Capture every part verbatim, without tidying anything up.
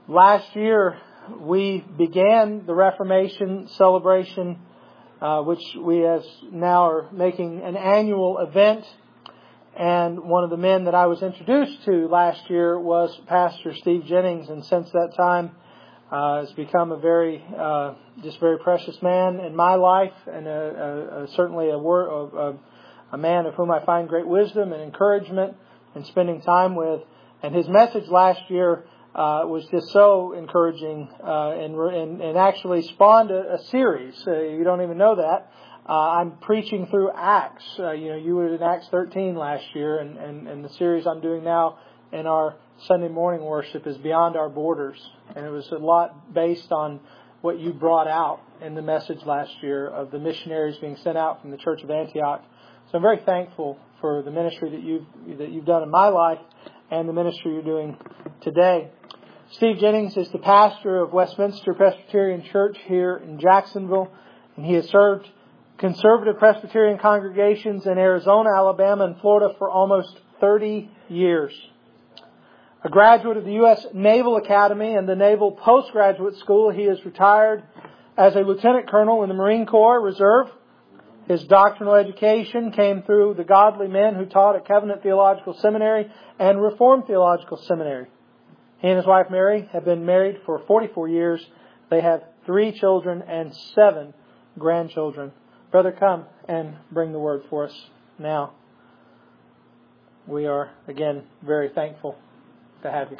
Last year, we began the Reformation celebration, uh, which we as now are making an annual event. And one of the men that I was introduced to last year was Pastor Steve Jennings. And since that time, uh, has become a very, uh, just very precious man in my life, and a, a, a, certainly a, word, a, a man of whom I find great wisdom and encouragement in spending time with. And his message last year uh, was just so encouraging, uh, and, and, and actually spawned a, a series. Uh, you don't even know that. Uh, I'm preaching through Acts. Uh, you know, you were in Acts thirteen last year, and, and, and the series I'm doing now in our Sunday morning worship is Beyond Our Borders. And it was a lot based on what you brought out in the message last year of the missionaries being sent out from the Church of Antioch. So I'm very thankful for the ministry that you've that you've done in my life and the ministry you're doing today. Steve Jennings is the pastor of Westminster Presbyterian Church here in Jacksonville, and he has served conservative Presbyterian congregations in Arizona, Alabama, and Florida for almost thirty years. A graduate of the U S Naval Academy and the Naval Postgraduate School, he is retired as a lieutenant colonel in the Marine Corps Reserve. His doctrinal education came through the godly men who taught at Covenant Theological Seminary and Reformed Theological Seminary. He and his wife Mary have been married for forty-four years. They have three children and seven grandchildren. Brother, come and bring the word for us now. We are, again, very thankful to have you.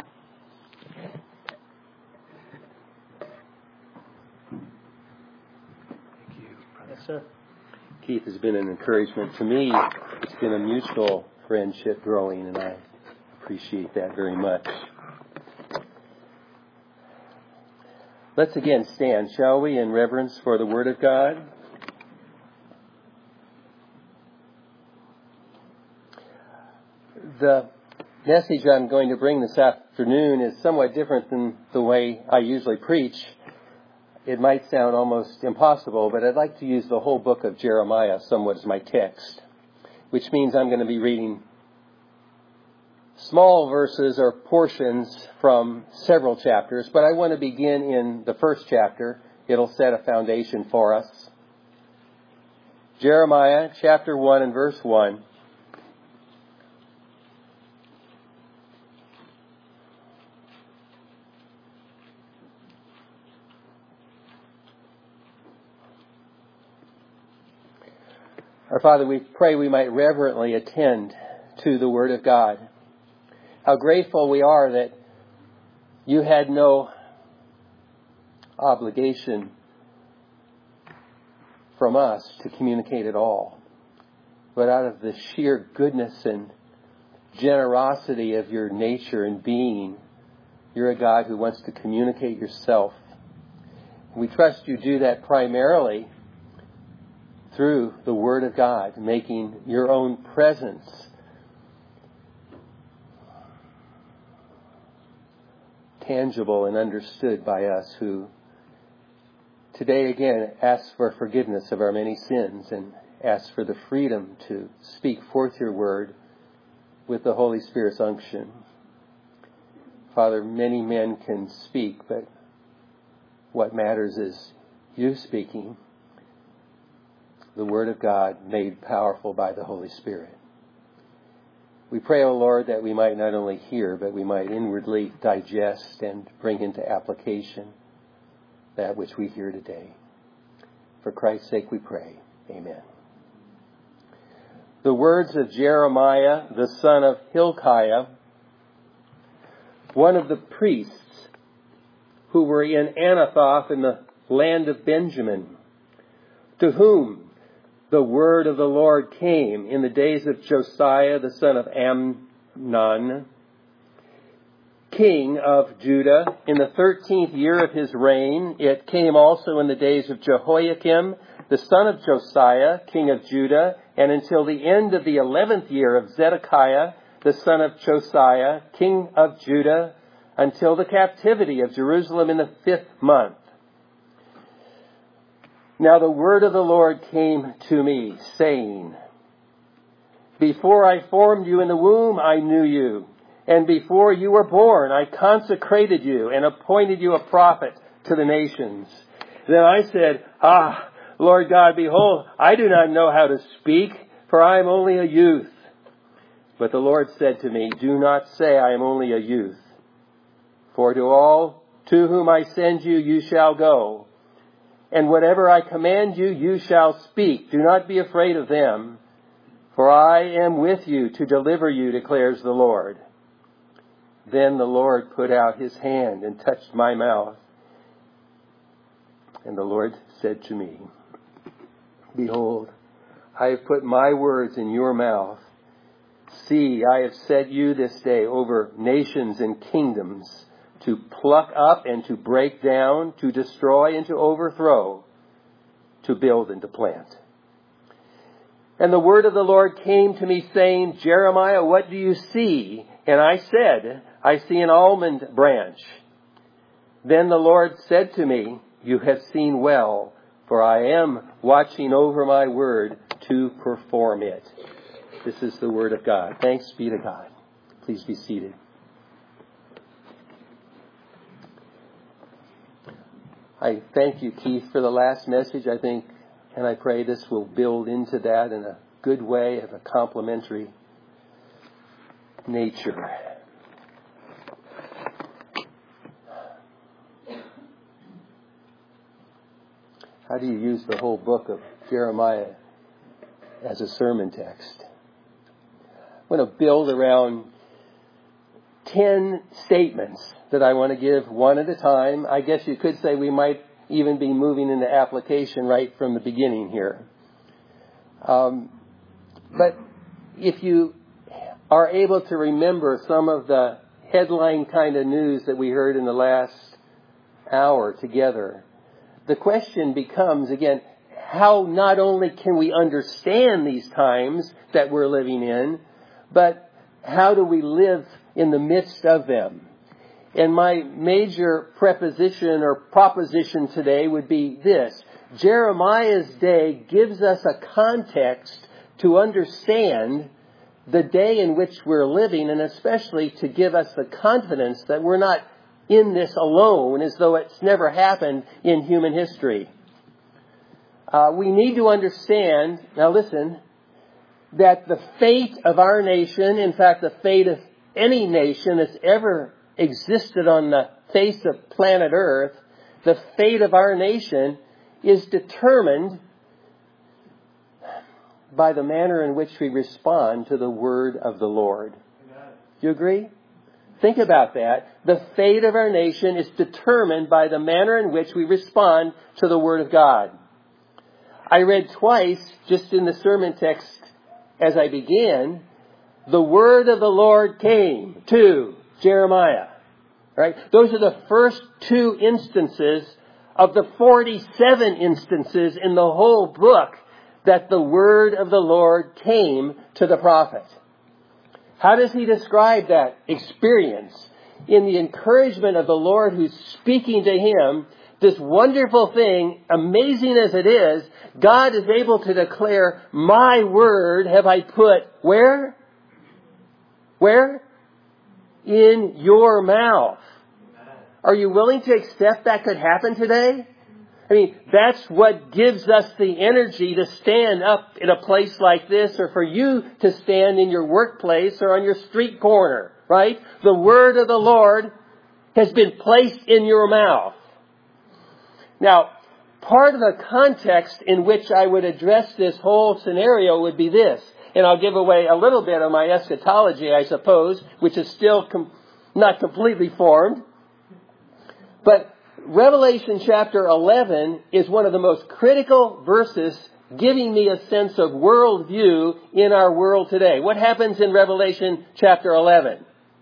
Thank you, brother. Yes, sir. Keith has been an encouragement to me. It's been a mutual friendship growing, and I appreciate that very much. Let's again stand, shall we, in reverence for the Word of God. The message I'm going to bring this afternoon is somewhat different than the way I usually preach. It might sound almost impossible, but I'd like to use the whole book of Jeremiah somewhat as my text, which means I'm going to be reading small verses or portions from several chapters, but I want to begin in the first chapter. It'll set a foundation for us. Jeremiah chapter one and verse one. Our Father, we pray we might reverently attend to the Word of God. How grateful we are that you had no obligation from us to communicate at all, but out of the sheer goodness and generosity of your nature and being, you're a God who wants to communicate yourself. We trust you do that primarily through the Word of God, making your own presence tangible and understood by us, who today again ask for forgiveness of our many sins and ask for the freedom to speak forth your word with the Holy Spirit's unction. Father, many men can speak, but what matters is you speaking, the Word of God made powerful by the Holy Spirit. We pray, O Lord, that we might not only hear, but we might inwardly digest and bring into application that which we hear today. For Christ's sake we pray. Amen. The words of Jeremiah, the son of Hilkiah, one of the priests who were in Anathoth in the land of Benjamin, to whom the word of the Lord came in the days of Josiah, the son of Amnon, king of Judah, in the thirteenth year of his reign. It came also in the days of Jehoiakim, the son of Josiah, king of Judah, and until the end of the eleventh year of Zedekiah, the son of Josiah, king of Judah, until the captivity of Jerusalem in the fifth month. Now the word of the Lord came to me, saying, Before I formed you in the womb, I knew you, And before you were born, I consecrated you and appointed you a prophet to the nations. Then I said, Ah, Lord God, behold, I do not know how to speak, for I am only a youth. But the Lord said to me, Do not say I am only a youth. For to all to whom I send you, you shall go. And whatever I command you, you shall speak. Do not be afraid of them, for I am with you to deliver you, declares the Lord. Then the Lord put out his hand and touched my mouth. And the Lord said to me, Behold, I have put my words in your mouth. See, I have set you this day over nations and kingdoms, to pluck up and to break down, to destroy and to overthrow, to build and to plant. And the word of the Lord came to me, saying, Jeremiah, what do you see? And I said, I see an almond branch. Then the Lord said to me, You have seen well, for I am watching over my word to perform it. This is the word of God. Thanks be to God. Please be seated. I thank you, Keith, for the last message. I think, and I pray this will build into that in a good way of a complementary nature. How do you use the whole book of Jeremiah as a sermon text? I want to build around ten statements that I want to give one at a time. I guess you could say we might even be moving into application right from the beginning here. Um, but if you are able to remember some of the headline kind of news that we heard in the last hour together, the question becomes, again, how not only can we understand these times that we're living in, but how do we live in the midst of them? And my major preposition or proposition today would be this. Jeremiah's day gives us a context to understand the day in which we're living, and especially to give us the confidence that we're not in this alone, as though it's never happened in human history. Uh, we need to understand, now listen, that the fate of our nation, in fact, the fate of any nation that's ever existed on the face of planet Earth, the fate of our nation is determined by the manner in which we respond to the word of the Lord. Amen. Do you agree? Think about that. The fate of our nation is determined by the manner in which we respond to the Word of God. I read twice, just in the sermon text as I began, the word of the Lord came to Jeremiah. Right? Those are the first two instances of the forty-seven instances in the whole book that the word of the Lord came to the prophet. How does he describe that experience? In the encouragement of the Lord who's speaking to him, this wonderful thing, amazing as it is, God is able to declare, my word have I put where? Where? In your mouth. Are you willing to accept that could happen today? I mean, that's what gives us the energy to stand up in a place like this, or for you to stand in your workplace or on your street corner, right? The word of the Lord has been placed in your mouth. Now, part of the context in which I would address this whole scenario would be this, and I'll give away a little bit of my eschatology, I suppose, which is still com- not completely formed. But Revelation chapter eleven is one of the most critical verses giving me a sense of worldview in our world today. What happens in Revelation chapter eleven?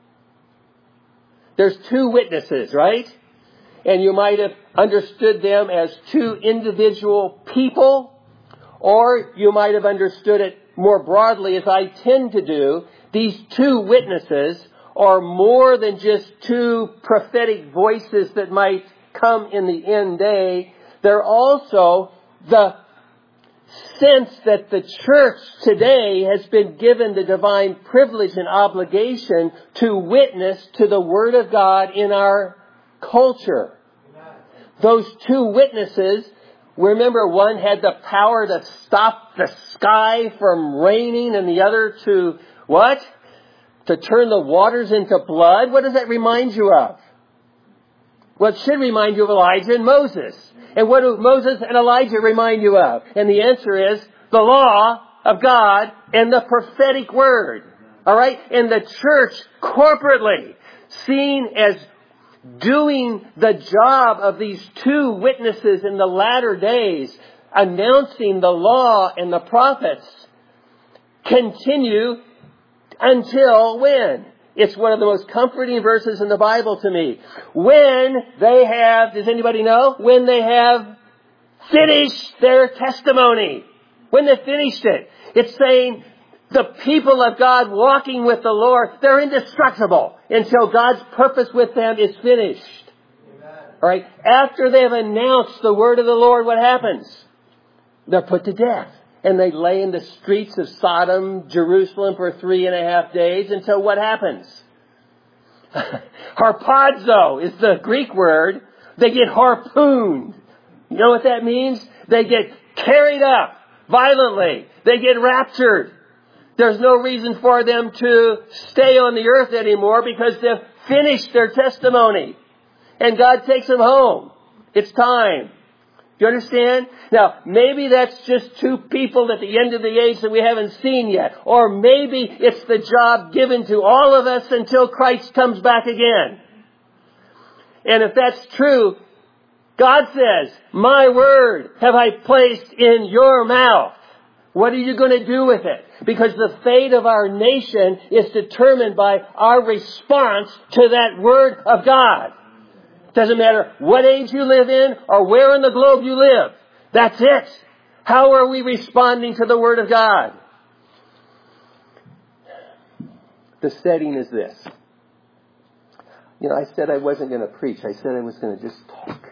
There's two witnesses, right? And you might have understood them as two individual people, or you might have understood it more broadly, as I tend to do. These two witnesses are more than just two prophetic voices that might come in the end day. They're also the sense that the church today has been given the divine privilege and obligation to witness to the Word of God in our culture. Those two witnesses, remember, one had the power to stop the sky from raining and the other to, what? To turn the waters into blood? What does that remind you of? Well, it should remind you of Elijah and Moses. And what do Moses and Elijah remind you of? And the answer is the law of God and the prophetic word. All right? And the church corporately, seen as doing the job of these two witnesses in the latter days, announcing the law and the prophets, continue until when? It's one of the most comforting verses in the Bible to me. When they have, does anybody know? When they have finished their testimony. When they finished it. It's saying the people of God walking with the Lord, they're indestructible until God's purpose with them is finished. Amen. All right. After they've announced the word of the Lord, what happens? They're put to death. And they lay in the streets of Sodom, Jerusalem for three and a half days until what happens? Harpazo is the Greek word. They get harpooned. You know what that means? They get carried up violently. They get raptured. There's no reason for them to stay on the earth anymore because they've finished their testimony. And God takes them home. It's time. Do you understand? Now, maybe that's just two people at the end of the age that we haven't seen yet. Or maybe it's the job given to all of us until Christ comes back again. And if that's true, God says, my word have I placed in your mouth. What are you going to do with it? Because the fate of our nation is determined by our response to that word of God. Doesn't matter what age you live in or where in the globe you live. That's it. How are we responding to the Word of God? The setting is this. You know, I said I wasn't going to preach. I said I was going to just talk.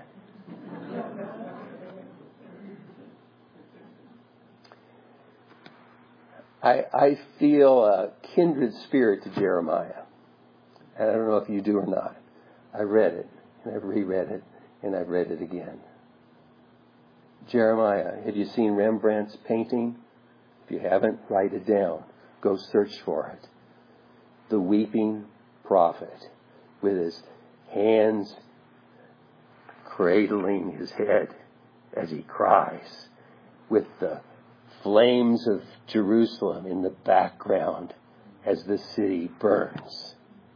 I, I feel a kindred spirit to Jeremiah. And I don't know if you do or not. I read it. And I've reread it, and I've read it again. Jeremiah, have you seen Rembrandt's painting? If you haven't, write it down. Go search for it. The weeping prophet with his hands cradling his head as he cries, with the flames of Jerusalem in the background as the city burns.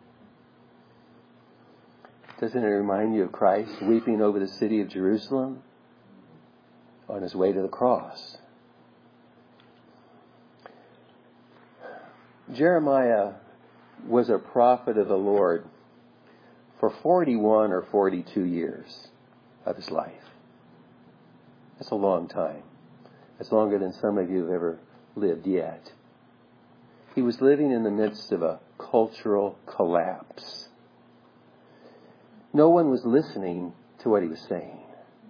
Doesn't it remind you of Christ weeping over the city of Jerusalem on his way to the cross? Jeremiah was a prophet of the Lord for forty-one or forty-two years of his life. That's a long time. That's longer than some of you have ever lived yet. He was living in the midst of a cultural collapse. No one was listening to what he was saying.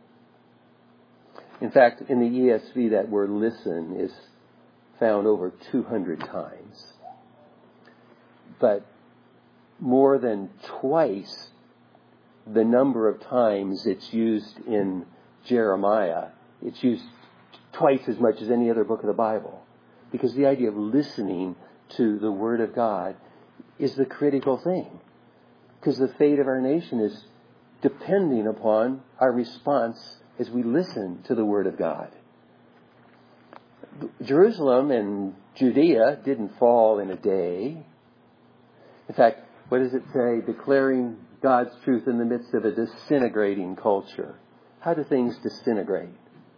In fact, in the E S V, that word listen is found over two hundred times. But more than twice the number of times it's used in Jeremiah, it's used twice as much as any other book of the Bible. Because the idea of listening to the Word of God is the critical thing. Because the fate of our nation is depending upon our response as we listen to the Word of God. Jerusalem and Judea didn't fall in a day. In fact, what does it say? Declaring God's truth in the midst of a disintegrating culture. How do things disintegrate?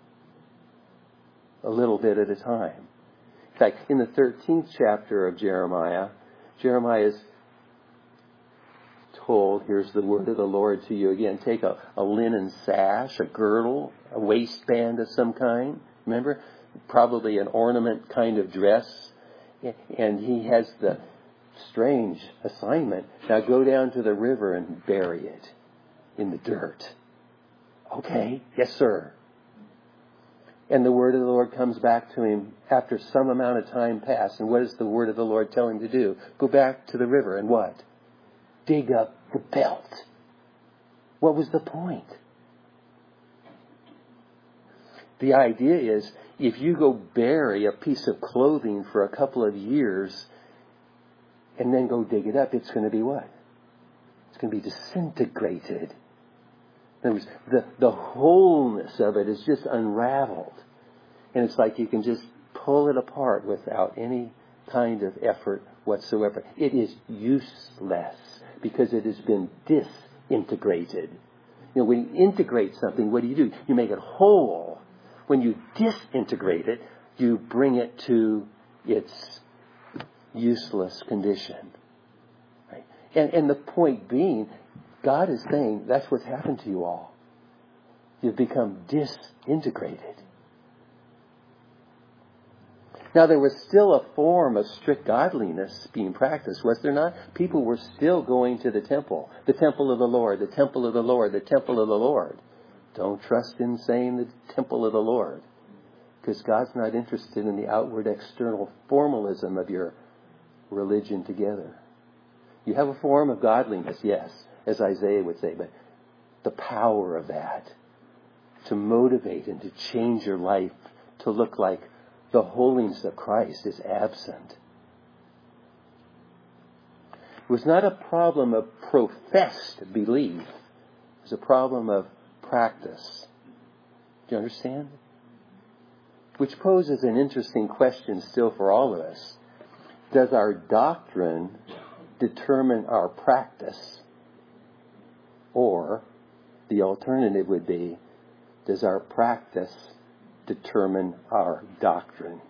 A little bit at a time. In fact, in the thirteenth chapter of Jeremiah, Jeremiah is told, here's the word of the Lord to you again. Take a, a linen sash, a girdle, a waistband of some kind. Remember? Probably an ornament kind of dress. And he has the strange assignment. Now go down to the river and bury it in the dirt. Okay, yes sir. And the word of the Lord comes back to him after some amount of time passed. And what does the word of the Lord tell him to do? Go back to the river and what? Dig up the belt. What was the point? The idea is, if you go bury a piece of clothing for a couple of years and then go dig it up, it's going to be what? It's going to be disintegrated. In other words, the, the wholeness of it is just unraveled. And it's like you can just pull it apart without any kind of effort whatsoever. It is useless because it has been disintegrated. You know, when you integrate something, what do you do? You make it whole. When you disintegrate it, you bring it to its useless condition. Right? And, and the point being, God is saying that's what's happened to you all. You've become disintegrated. Now, there was still a form of strict godliness being practiced, was there not? People were still going to the temple. The temple of the Lord, the temple of the Lord, the temple of the Lord. Don't trust in saying the temple of the Lord, because God's not interested in the outward external formalism of your religion together. You have a form of godliness, yes, as Isaiah would say, but the power of that to motivate and to change your life to look like the holiness of Christ is absent. It was not a problem of professed belief. It was a problem of practice. Do you understand? Which poses an interesting question still for all of us. Does our doctrine determine our practice? Or the alternative would be, does our practice determine our doctrine?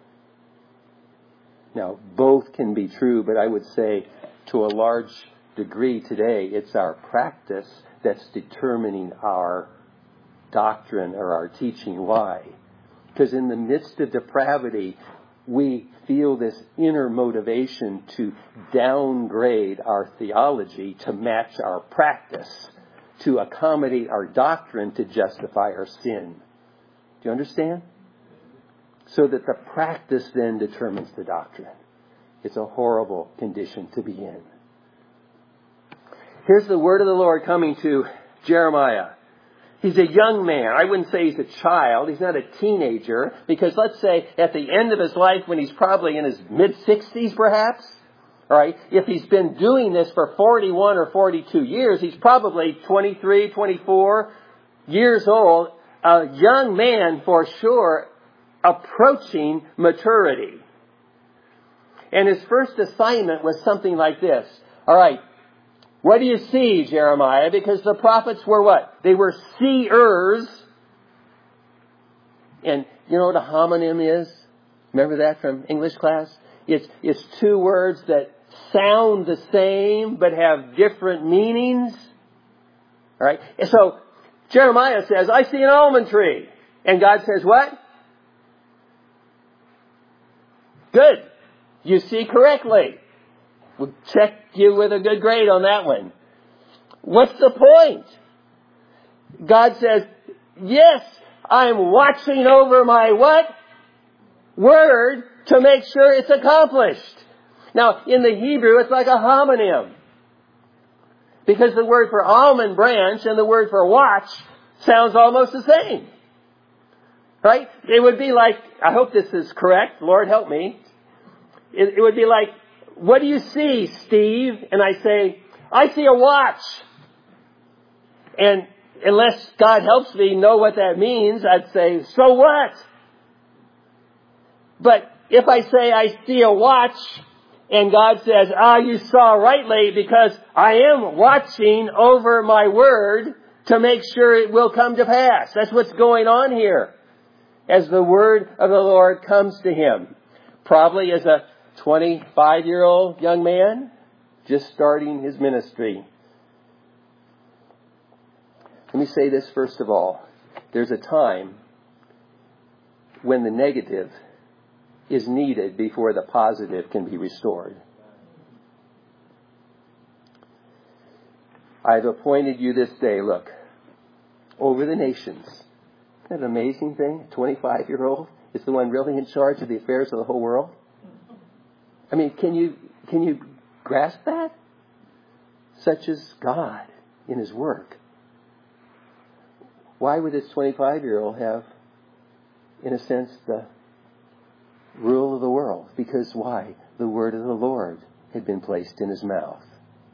Now, both can be true, but I would say to a large degree today, it's our practice that's determining our doctrine or our teaching. Why? Because in the midst of depravity, we feel this inner motivation to downgrade our theology to match our practice, to accommodate our doctrine to justify our sin. Do you understand? So that the practice then determines the doctrine. It's a horrible condition to be in. Here's the word of the Lord coming to Jeremiah. He's a young man. I wouldn't say he's a child. He's not a teenager. Because let's say at the end of his life, when he's probably in his mid-sixties perhaps, all right, if he's been doing this for forty-one or forty-two years, he's probably twenty-three, twenty-four years old. A young man for sure, approaching maturity. And his first assignment was something like this. All right, what do you see, Jeremiah? Because the prophets were what? They were seers. And you know what a homonym is? Remember that from English class? It's, it's two words that sound the same but have different meanings. All right? So Jeremiah says, I see an almond tree. And God says what? Good. You see correctly. We'll check you with a good grade on that one. What's the point? God says, yes, I'm watching over my what? Word to make sure it's accomplished. Now, in the Hebrew, it's like a homonym. Because the word for almond branch and the word for watch sounds almost the same. Right? It would be like, I hope this is correct, Lord help me. It, it would be like, what do you see, Steve? And I say, I see a watch. And unless God helps me know what that means, I'd say, so what? But if I say I see a watch, and God says, ah, you saw rightly, because I am watching over my word to make sure it will come to pass. That's what's going on here. As the word of the Lord comes to him. Probably as a twenty-five-year-old young man, just starting his ministry. Let me say this first of all. There's a time when the negative is needed before the positive can be restored. I've appointed you this day, look, over the nations, Isn't that an amazing thing? A twenty-five-year-old is the one really in charge of the affairs of the whole world. I mean, can you can you grasp that? Such is God in His work. Why would this twenty-five-year-old have, in a sense, the rule of the world? Because why? The word of the Lord had been placed in his mouth.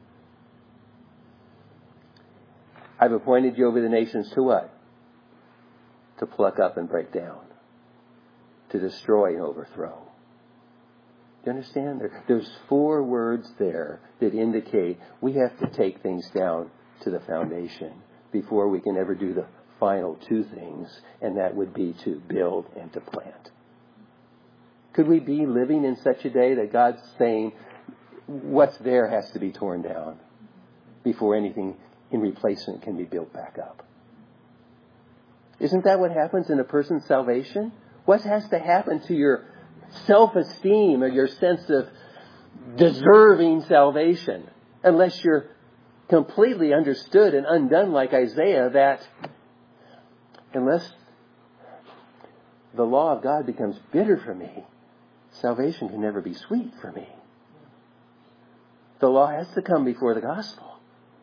I've appointed you over the nations to what? To pluck up and break down. To destroy and overthrow. Do you understand? There, there's four words there that indicate we have to take things down to the foundation before we can ever do the final two things, and that would be to build and to plant. Could we be living in such a day that God's saying what's there has to be torn down before anything in replacement can be built back up? Isn't that what happens in a person's salvation? What has to happen to your self-esteem or your sense of deserving salvation unless you're completely understood and undone like Isaiah, that unless the law of God becomes bitter for me, salvation can never be sweet for me. The law has to come before the gospel.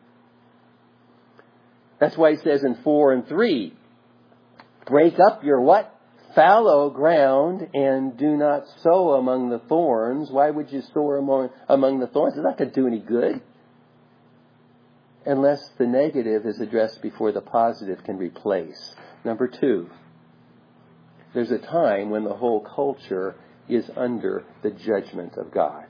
That's why he says in four and three, break up your what? Fallow ground, and do not sow among the thorns. Why would you sow among, among the thorns? It's not going to do any good. Unless the negative is addressed before the positive can replace. Number two, there's a time when the whole culture is under the judgment of God.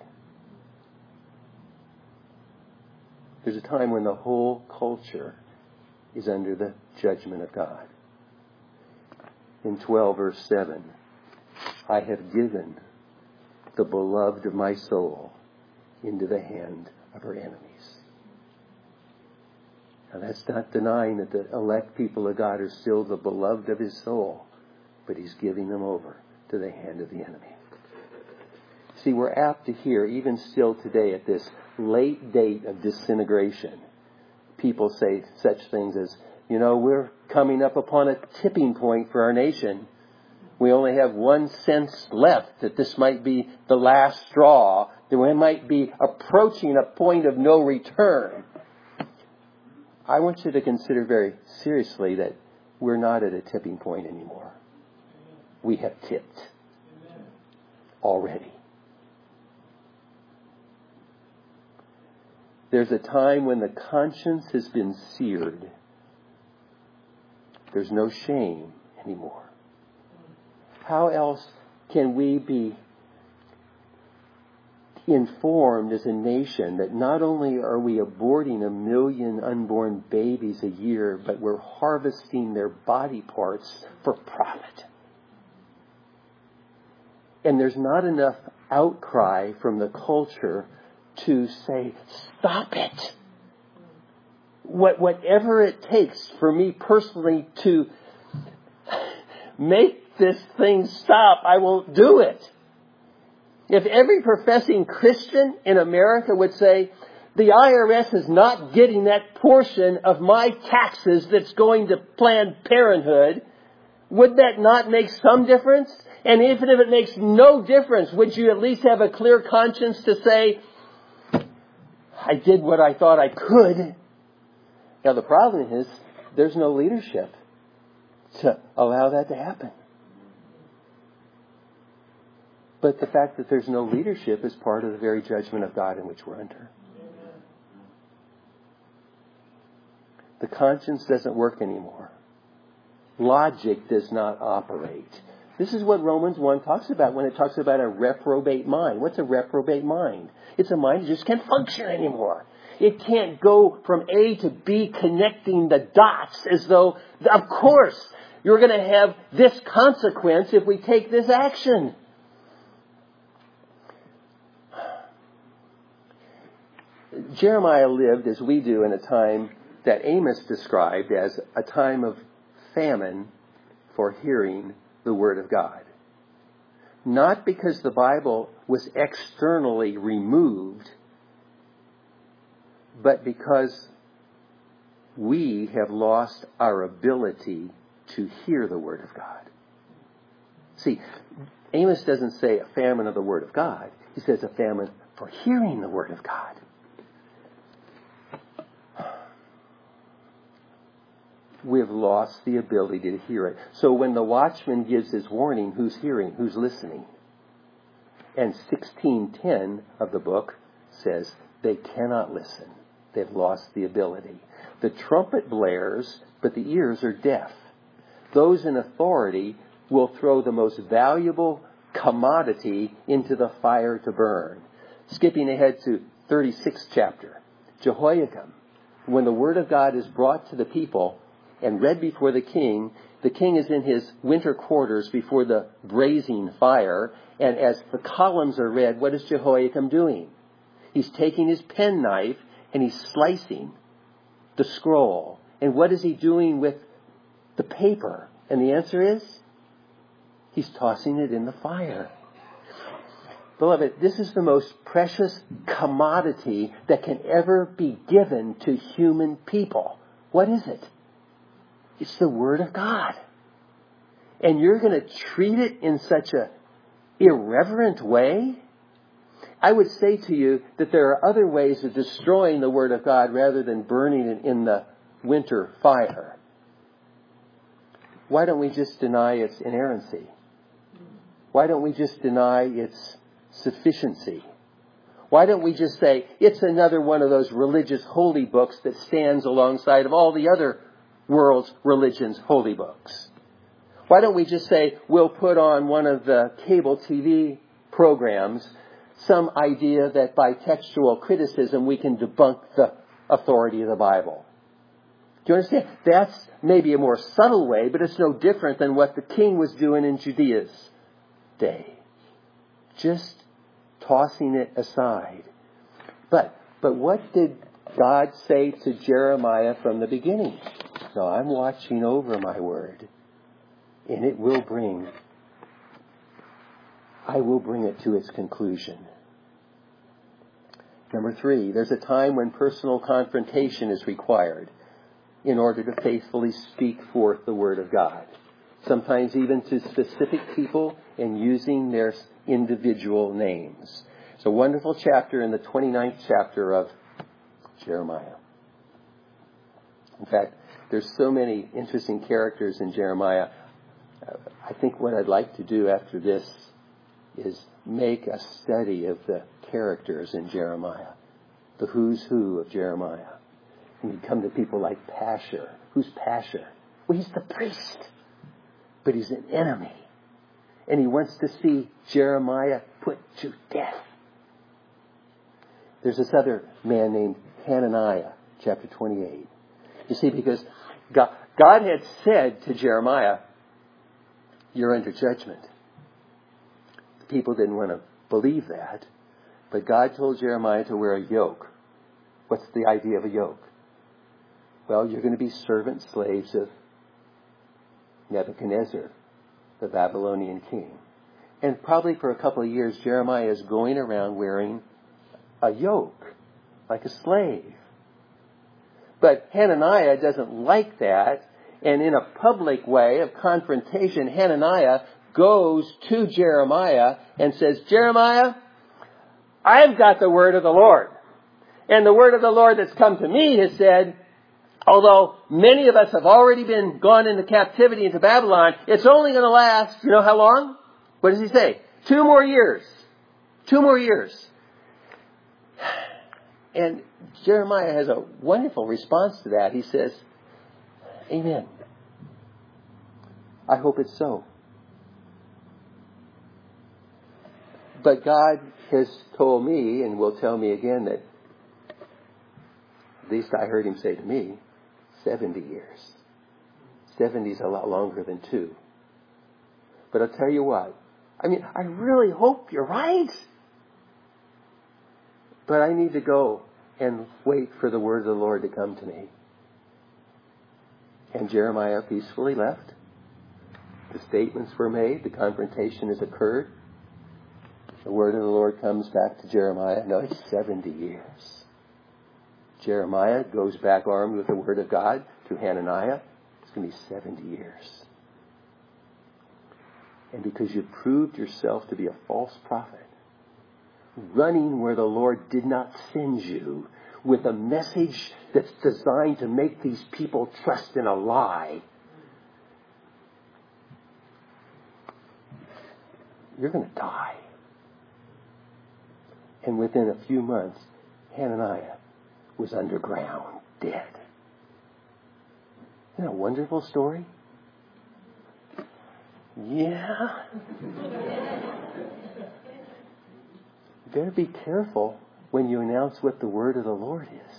There's a time when the whole culture is under the judgment of God. In twelve verse seven, I have given the beloved of my soul into the hand of her enemies. Now that's not denying that the elect people of God are still the beloved of his soul, but he's giving them over to the hand of the enemy. See, we're apt to hear, even still today at this late date of disintegration, people say such things as, you know, we're coming up upon a tipping point for our nation. We only have one sense left that this might be the last straw, that we might be approaching a point of no return. I want you to consider very seriously that we're not at a tipping point anymore. We have tipped already. There's a time when the conscience has been seared. There's no shame anymore. How else can we be informed as a nation that not only are we aborting a million unborn babies a year, but we're harvesting their body parts for profit? And there's not enough outcry from the culture to say, stop it. What, whatever it takes for me personally to make this thing stop, I will do it. If every professing Christian in America would say, the I R S is not getting that portion of my taxes that's going to Planned Parenthood, would that not make some difference? And even if it makes no difference, would you at least have a clear conscience to say, I did what I thought I could? Now the problem is, there's no leadership to allow that to happen. But the fact that there's no leadership is part of the very judgment of God in which we're under. The conscience doesn't work anymore. Logic does not operate. This is what Romans one talks about when it talks about a reprobate mind. What's a reprobate mind? It's a mind that just can't function anymore. It can't go from A to B connecting the dots as though, of course, you're going to have this consequence if we take this action. Jeremiah lived, as we do, in a time that Amos described as a time of famine for hearing the Word of God. Not because the Bible was externally removed, but because we have lost our ability to hear the Word of God. See, Amos doesn't say a famine of the Word of God. He says a famine for hearing the Word of God. We've lost the ability to hear it. So when the watchman gives his warning, who's hearing? Who's listening? And sixteen ten of the book says they cannot listen. They've lost the ability. The trumpet blares, but the ears are deaf. Those in authority will throw the most valuable commodity into the fire to burn. Skipping ahead to thirty-sixth chapter. Jehoiakim, when the word of God is brought to the people and read before the king, the king is in his winter quarters before the blazing fire, and as the columns are read, what is Jehoiakim doing? He's taking his penknife and he's slicing the scroll. And what is he doing with the paper? And the answer is, he's tossing it in the fire. Beloved, this is the most precious commodity that can ever be given to human people. What is it? It's the Word of God. And you're going to treat it in such a irreverent way? I would say to you that there are other ways of destroying the Word of God rather than burning it in the winter fire. Why don't we just deny its inerrancy? Why don't we just deny its sufficiency? Why don't we just say it's another one of those religious holy books that stands alongside of all the other world's religion's holy books? Why don't we just say we'll put on one of the cable T V programs some idea that by textual criticism we can debunk the authority of the Bible? Do you understand? That's maybe a more subtle way, but it's no different than what the king was doing in Judea's day. Just tossing it aside. But but what did God say to Jeremiah from the beginning? No, I'm watching over my word, and it will bring, I will bring it to its conclusion. Number three, there's a time when personal confrontation is required in order to faithfully speak forth the Word of God. Sometimes even to specific people and using their individual names. It's a wonderful chapter in the twenty-ninth chapter of Jeremiah. In fact, there's so many interesting characters in Jeremiah. I think what I'd like to do after this is make a study of the characters in Jeremiah. The who's who of Jeremiah. And you come to people like Pashur. Who's Pashur? Well, he's the priest. But he's an enemy. And he wants to see Jeremiah put to death. There's this other man named Hananiah, chapter twenty-eight. You see, because God, God had said to Jeremiah, you're under judgment. The people didn't want to believe that. But God told Jeremiah to wear a yoke. What's the idea of a yoke? Well, you're going to be servant slaves of Nebuchadnezzar, the Babylonian king. And probably for a couple of years, Jeremiah is going around wearing a yoke, like a slave. But Hananiah doesn't like that. And in a public way of confrontation, Hananiah goes to Jeremiah and says, Jeremiah, I've got the word of the Lord. And the word of the Lord that's come to me has said, although many of us have already been gone into captivity into Babylon, it's only going to last, you know how long? What does he say? Two more years. Two more years. And Jeremiah has a wonderful response to that. He says, Amen. I hope it's so. But God has told me, and will tell me again, that at least I heard him say to me, seventy years. seventy is a lot longer than two. But I'll tell you what. I mean, I really hope you're right. But I need to go and wait for the word of the Lord to come to me. And Jeremiah peacefully left. The statements were made. The confrontation has occurred. The word of the Lord comes back to Jeremiah. No, it's seventy years. Jeremiah goes back armed with the word of God to Hananiah. going to be seventy years. And because you proved yourself to be a false prophet, running where the Lord did not send you, with a message that's designed to make these people trust in a lie, you're going to die. And within a few months, Hananiah was underground, dead. Isn't that a wonderful story? Yeah. You better be careful when you announce what the word of the Lord is.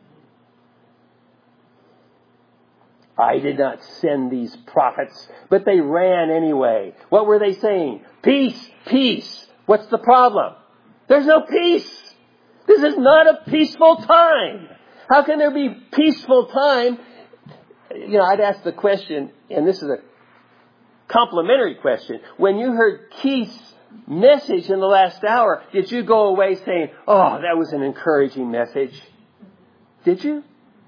I did not send these prophets, but they ran anyway. What were they saying? Peace, peace. What's the problem? There's no peace. This is not a peaceful time. How can there be peaceful time? You know, I'd ask the question, and this is a complimentary question. When you heard Keith's message in the last hour, did you go away saying, oh, that was an encouraging message? Did you?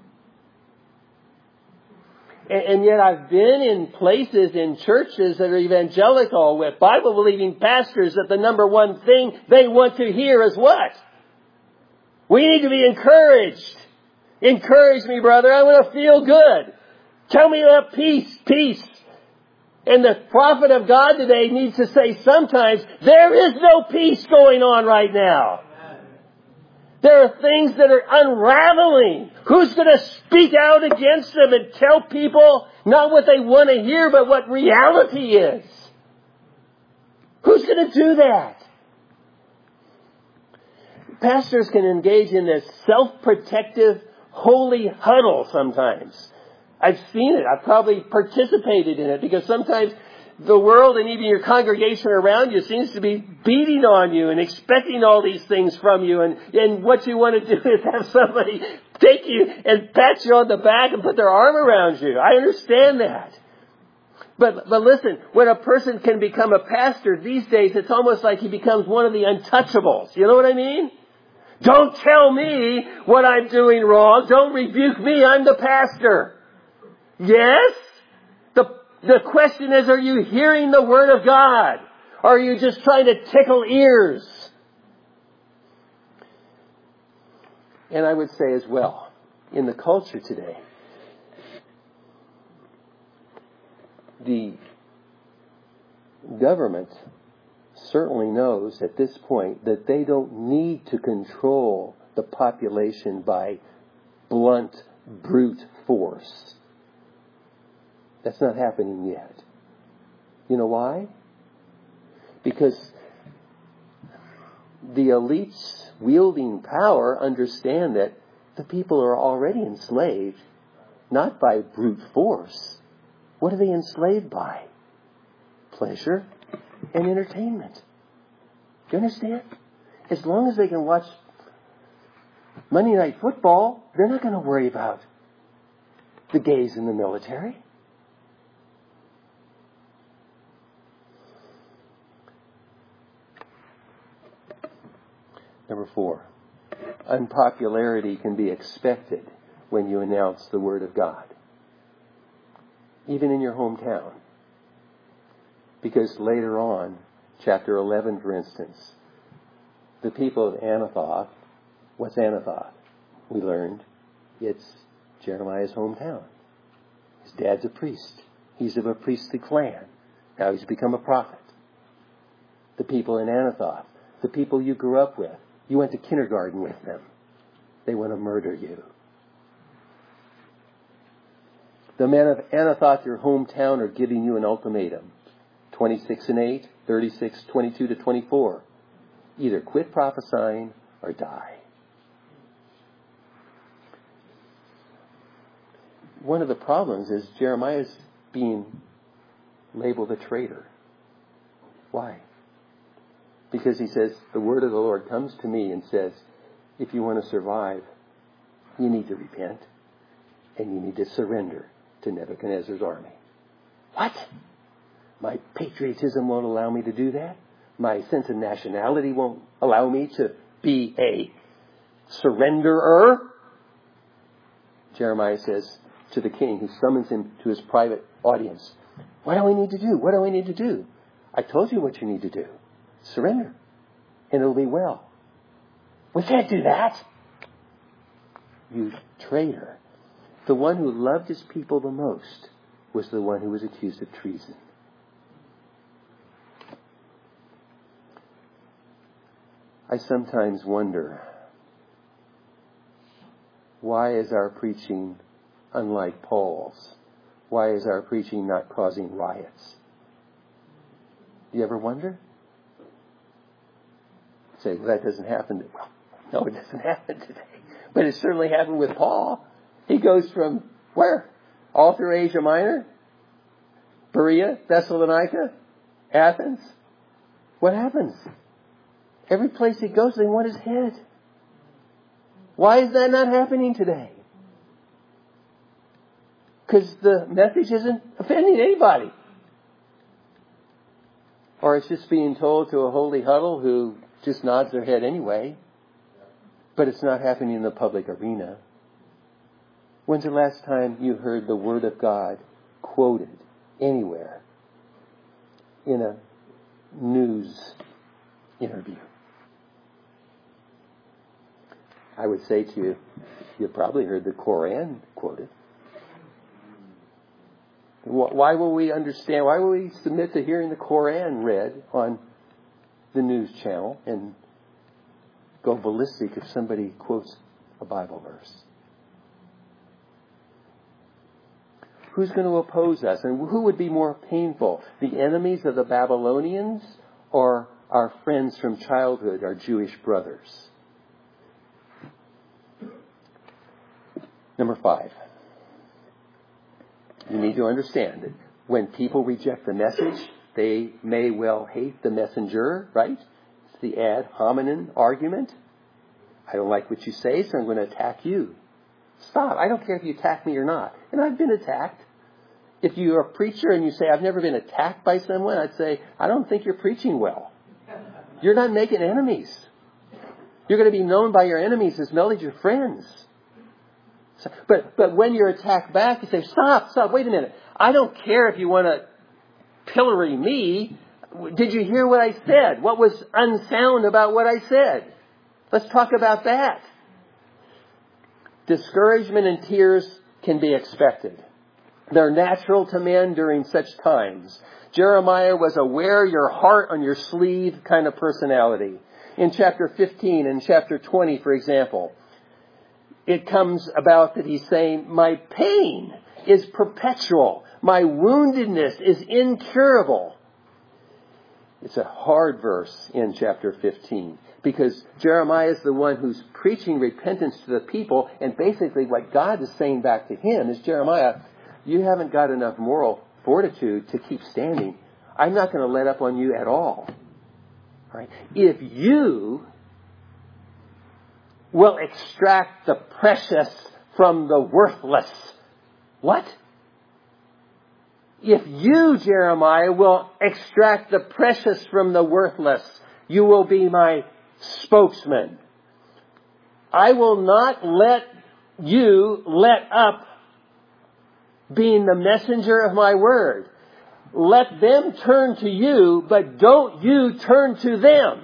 And, and yet I've been in places, in churches that are evangelical with Bible-believing pastors that the number one thing they want to hear is what? We need to be encouraged. Encourage me, brother. I want to feel good. Tell me about peace, peace. And the prophet of God today needs to say sometimes, there is no peace going on right now. There are things that are unraveling. Who's going to speak out against them and tell people not what they want to hear, but what reality is? Who's going to do that? Pastors can engage in this self-protective, holy huddle sometimes. I've seen it. I've probably participated in it because sometimes the world and even your congregation around you seems to be beating on you and expecting all these things from you. And, and what you want to do is have somebody take you and pat you on the back and put their arm around you. I understand that. But, but listen, when a person can become a pastor these days, it's almost like he becomes one of the untouchables. You know what I mean? Don't tell me what I'm doing wrong. Don't rebuke me. I'm the pastor. Yes? The, the question is, are you hearing the Word of God? Or are you just trying to tickle ears? And I would say as well, in the culture today, the government certainly knows at this point that they don't need to control the population by blunt, brute force. That's not happening yet. You know why? Because the elites wielding power understand that the people are already enslaved, not by brute force. What are they enslaved by? Pleasure and entertainment. Do you understand? As long as they can watch Monday Night Football, they're not going to worry about the gays in the military. Number four, unpopularity can be expected when you announce the Word of God, even in your hometown. Because later on, chapter eleven, for instance, the people of Anathoth, what's Anathoth? We learned it's Jeremiah's hometown. His dad's a priest. He's of a priestly clan. Now he's become a prophet. The people in Anathoth, the people you grew up with, you went to kindergarten with them. They want to murder you. The men of Anathoth, your hometown, are giving you an ultimatum. twenty-six and eight, thirty-six, twenty-two to twenty-four. Either quit prophesying or die. One of the problems is Jeremiah's being labeled a traitor. Why? Because he says, the word of the Lord comes to me and says, if you want to survive, you need to repent and you need to surrender to Nebuchadnezzar's army. What? My patriotism won't allow me to do that? My sense of nationality won't allow me to be a surrenderer? Jeremiah says, to the king, who summons him to his private audience. What do we need to do? What do we need to do? I told you what you need to do. Surrender. And it'll be well. We can't do that. You traitor. The one who loved his people the most was the one who was accused of treason. I sometimes wonder, why is our preaching unlike Paul's? Why is our preaching not causing riots? Do you ever wonder? Say, well, that doesn't happen. Well, no, it doesn't happen today. But it certainly happened with Paul. He goes from where? All through Asia Minor? Berea? Thessalonica? Athens? What happens? Every place he goes, they want his head. Why is that not happening today? Because the message isn't offending anybody. Or it's just being told to a holy huddle who just nods their head anyway. But it's not happening in the public arena. When's the last time you heard the Word of God quoted anywhere in a news interview? I would say to you, you've probably heard the Koran quoted. Why will we understand, why will we submit to hearing the Koran read on the news channel and go ballistic if somebody quotes a Bible verse? Who's going to oppose us? And who would be more painful? The enemies of the Babylonians or our friends from childhood, our Jewish brothers? Number five. You need to understand that when people reject the message, they may well hate the messenger, right? It's the ad hominem argument. I don't like what you say, so I'm going to attack you. Stop. I don't care if you attack me or not. And I've been attacked. If you're a preacher and you say, I've never been attacked by someone, I'd say, I don't think you're preaching well. You're not making enemies. You're going to be known by your enemies as well as your friends. So, but but when you're attacked back, you say, stop, stop, wait a minute. I don't care if you want to pillory me. Did you hear what I said? What was unsound about what I said? Let's talk about that. Discouragement and tears can be expected. They're natural to men during such times. Jeremiah was a wear your heart on your sleeve kind of personality. In chapter fifteen and chapter twenty, for example, it comes about that he's saying, my pain is perpetual. My woundedness is incurable. It's a hard verse in chapter fifteen because Jeremiah is the one who's preaching repentance to the people. And basically what God is saying back to him is, Jeremiah, you haven't got enough moral fortitude to keep standing. I'm not going to let up on you at all. All right? If you will extract the precious from the worthless. What? If you, Jeremiah, will extract the precious from the worthless, you will be my spokesman. I will not let you let up being the messenger of my word. Let them turn to you, but don't you turn to them.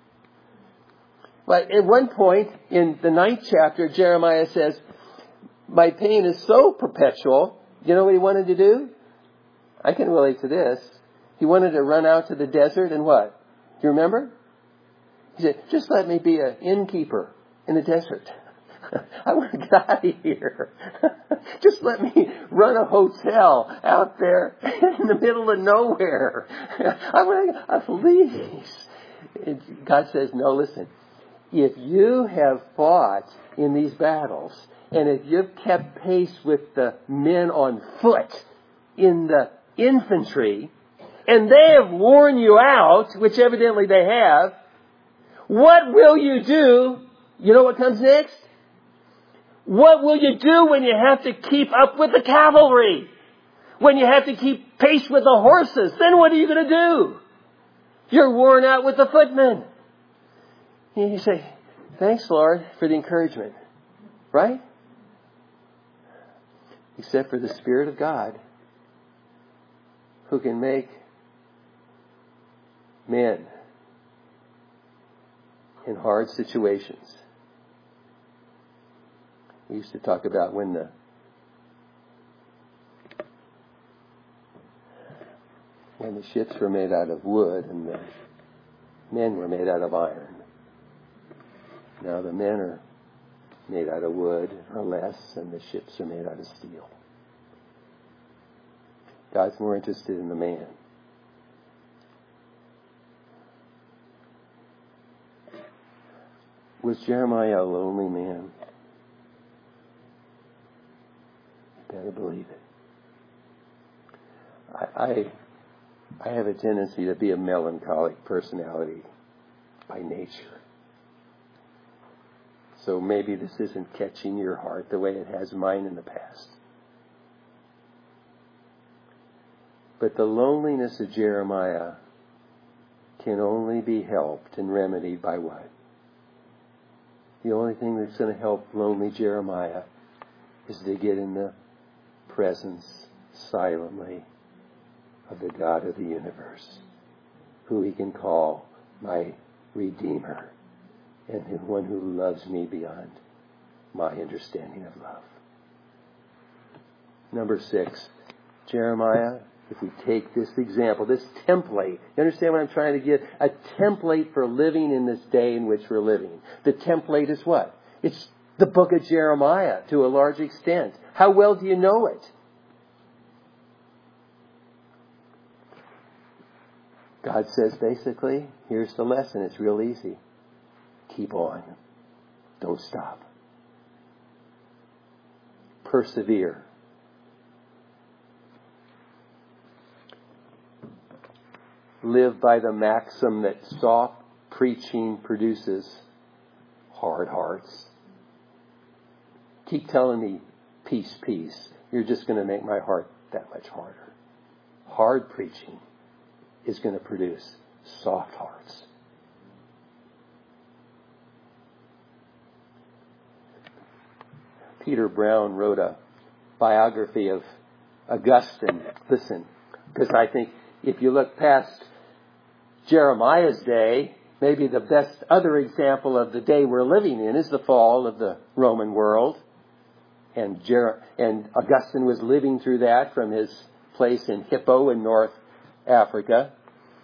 But at one point in the ninth chapter, Jeremiah says, my pain is so perpetual. You know what he wanted to do? I can relate to this. He wanted to run out to the desert and what? Do you remember? He said, just let me be an innkeeper in the desert. I want to get out of here. Just let me run a hotel out there in the middle of nowhere. I want to, uh, please. God says, no, listen. If you have fought in these battles, and if you've kept pace with the men on foot in the infantry, and they have worn you out, which evidently they have, what will you do? You know what comes next? What will you do when you have to keep up with the cavalry? When you have to keep pace with the horses? Then what are you going to do? You're worn out with the footmen. And you say, thanks, Lord, for the encouragement. Right? except for the Spirit of God, who can make men in hard situations. We used to talk about when the when the ships were made out of wood and the men were made out of iron. Now the men are made out of wood or less, and the ships are made out of steel. God's more interested in the man. Was Jeremiah a lonely man? You better believe it. I, I I have a tendency to be a melancholic personality by nature. So maybe this isn't catching your heart the way it has mine in the past. But the loneliness of Jeremiah can only be helped and remedied by what? The only thing that's going to help lonely Jeremiah is to get in the presence silently of the God of the universe, who he can call my Redeemer, and who, one who loves me beyond my understanding of love. Number six, Jeremiah, if we take this example, this template, you understand what I'm trying to get? A template for living in this day in which we're living. The template is what? It's the book of Jeremiah to a large extent. How well do you know it? God says basically, here's the lesson. It's real easy. Keep on. Don't stop. Persevere. Live by the maxim that soft preaching produces hard hearts. Keep telling me, peace, peace. You're just going to make my heart that much harder. Hard preaching is going to produce soft hearts. Peter Brown wrote a biography of Augustine. Listen, because I think if you look past Jeremiah's day, maybe the best other example of the day we're living in is the fall of the Roman world. And, Jer- and Augustine was living through that from his place in Hippo in North Africa.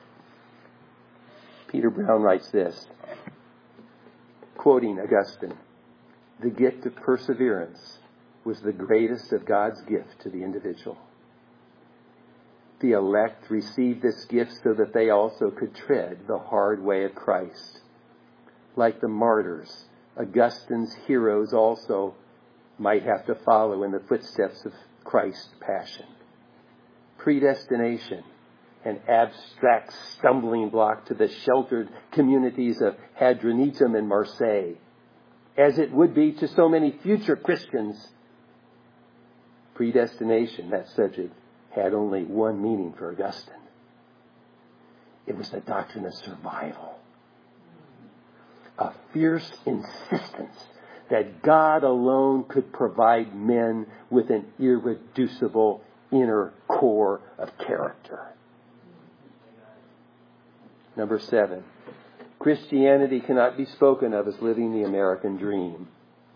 Peter Brown writes this, quoting Augustine, "The gift of perseverance was the greatest of God's gift to the individual. The elect received this gift so that they also could tread the hard way of Christ. Like the martyrs, Augustine's heroes also might have to follow in the footsteps of Christ's passion. Predestination, an abstract stumbling block to the sheltered communities of Hadronitum and Marseille, as it would be to so many future Christians. Predestination, that subject, had only one meaning for Augustine. It was the doctrine of survival. A fierce insistence that God alone could provide men with an irreducible inner core of character. Number seven, Christianity cannot be spoken of as living the American dream,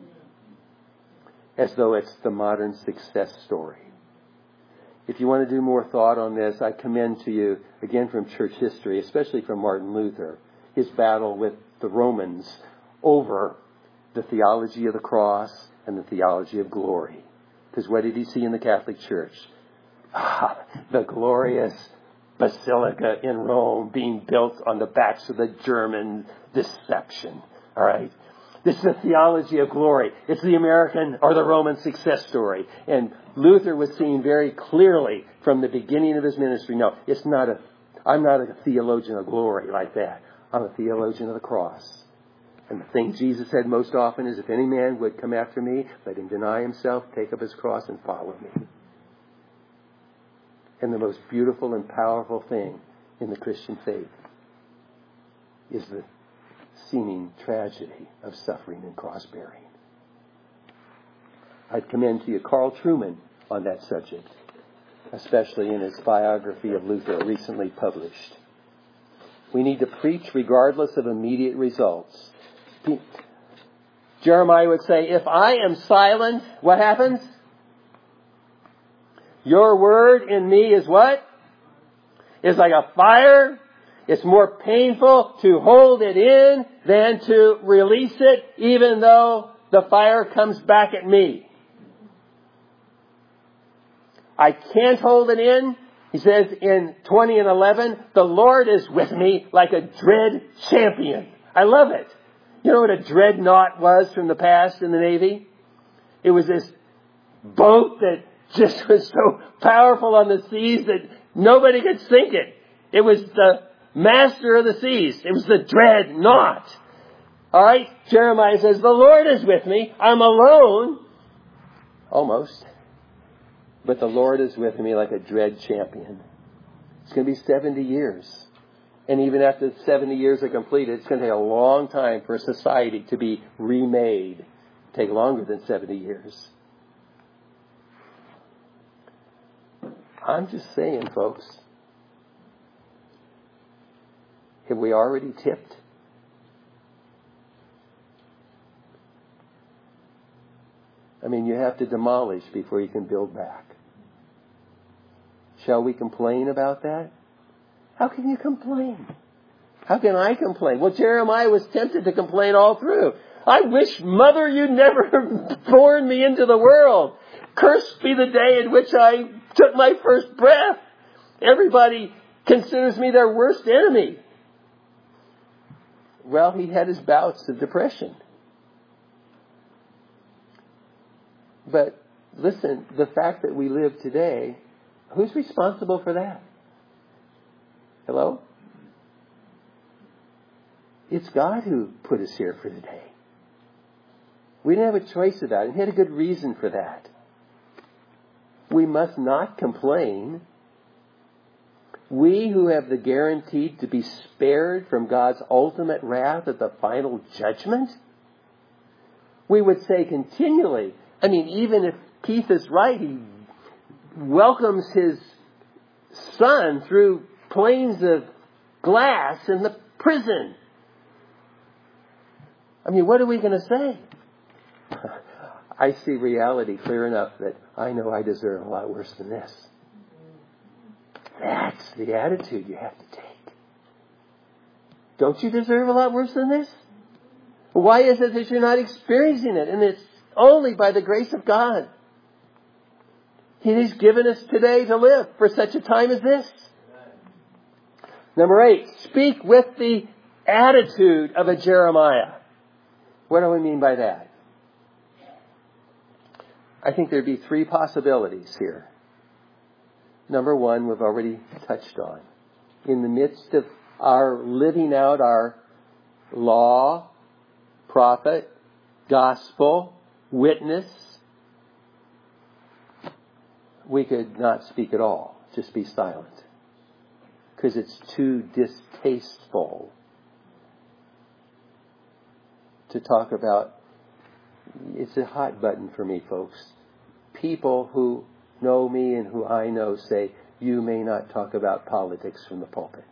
as though it's the modern success story. If you want to do more thought on this, I commend to you, again from church history, especially from Martin Luther, his battle with the Romans over the theology of the cross and the theology of glory. Because what did he see in the Catholic Church? Ah, the glorious basilica in Rome being built on the backs of the German deception. All right? This is the theology of glory. It's the American or the Roman success story. And Luther was seeing very clearly from the beginning of his ministry, no, it's not a, I'm not a theologian of glory like that. I'm a theologian of the cross. And the thing Jesus said most often is, if any man would come after me, let him deny himself, take up his cross, and follow me. And the most beautiful and powerful thing in the Christian faith is the seeming tragedy of suffering and cross-bearing. I'd commend to you Carl Trueman on that subject, especially in his biography of Luther, recently published. We need to preach regardless of immediate results. Jeremiah would say, if I am silent, what happens? Your word in me is what? Is like a fire. It's more painful to hold it in than to release it, even though the fire comes back at me. I can't hold it in. He says in twenty and eleven, the Lord is with me like a dread champion. I love it. You know what a dreadnought was from the past in the Navy? It was this boat that just was so powerful on the seas that nobody could sink it. It was the master of the seas. It was the dreadnought. All right? Jeremiah says, the Lord is with me. I'm alone. Almost. But the Lord is with me like a dread champion. It's going to be seventy years. And even after seventy years are completed, it's going to take a long time for society to be remade. Take longer than seventy years. I'm just saying, folks. Have we already tipped? I mean, you have to demolish before you can build back. Shall we complain about that? How can you complain? How can I complain? Well, Jeremiah was tempted to complain all through. I wish, Mother, you never born me into the world. Cursed be the day in which I took my first breath. Everybody considers me their worst enemy. Well, he had his bouts of depression. But listen, the fact that we live today, who's responsible for that? Hello? It's God who put us here for today. We didn't have a choice about it. And he had a good reason for that. We must not complain. We who have the guarantee to be spared from God's ultimate wrath at the final judgment, we would say continually, I mean, even if Keith is right, he welcomes his son through planes of glass in the prison. I mean, what are we going to say? I see reality clear enough that I know I deserve a lot worse than this. That's the attitude you have to take. Don't you deserve a lot worse than this? Why is it that you're not experiencing it? And it's only by the grace of God. He's given us today to live for such a time as this. Number eight, speak with the attitude of a Jeremiah. What do we mean by that? I think there'd be three possibilities here. Number one, we've already touched on. In the midst of our living out our law, prophet, gospel, witness, we could not speak at all. Just be silent. Because it's too distasteful to talk about. It's a hot button for me, folks. People who know me and who I know say, you may not talk about politics from the pulpit.